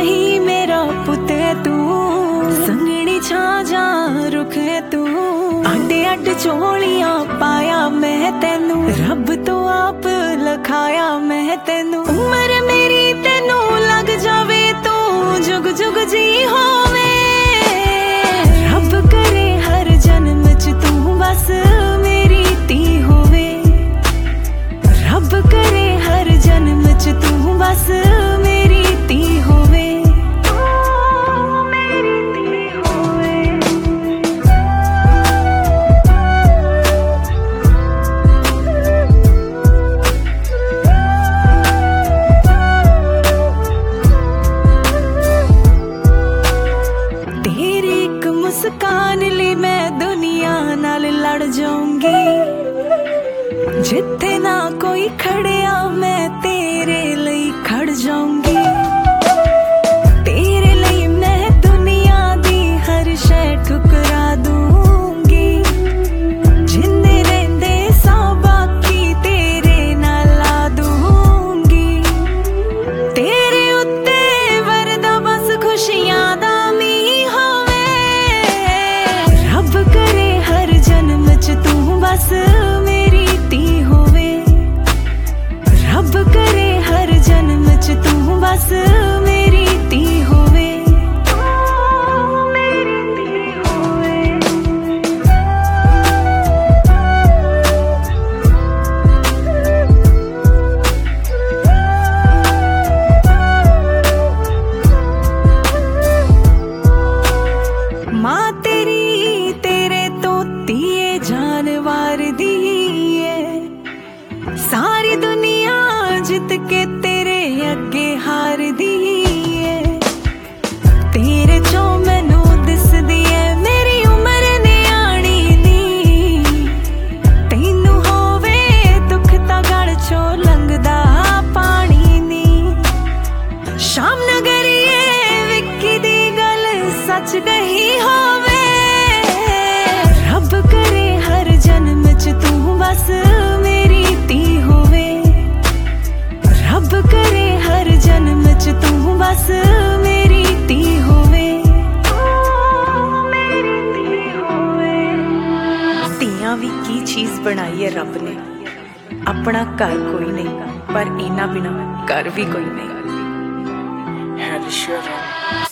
नहीं मेरा पुत है तू, संगनी छा जा रुख है तू। आडे अड झोलियां पाया मैं तेनू, रब तो आप लखाया मैं तेनू। उम्र मेरी तेनू लग जावे तू जुग जुग जी होवे। रब करे हर जन्म च तू बस मेरी धी होवे। रब करे हर जन्म च तू बस मेरी धी होवे। मुस्कान ली मैं दुनिया नाल लड़ जाऊंगी, जिथे ना कोई खड़िया मैं तेरे लिए खड़ जाऊंगी। तेरे लिए मैं दुनिया दी हर शय ठुकरा दूंगी। जिन्ने रहंदे सा बाकी तेरे नाल ला दूंगी। तेरे उत्ते वरदा बस खुशियां दा करे हर जन्म च तू बस मेरी धी होवे। रब करे हर जन्म च तू बस मेरी धी होवे। मेरी धी होवे। माँ तेरी जानवर दी है, सारी दुनिया जित के तेरे अगे हार दी है। तेरे चो मैनू दिसदी है मेरी उम्र न्याणी नी। तैनू होवे दुख तां गल चो लंघदा पानी नी। शाम नगरिए विक्की दी गल सच कही होवे। रब करे हर जन्म च तू बस मेरी धी होवे। रब करे हर जन्म च तू बस मेरी धी होवे। मेरी धी होवे। धीयां भी की चीज बनाई है रब ने। अपना घर कोई नहीं पर इना बिना घर भी कोई नहीं।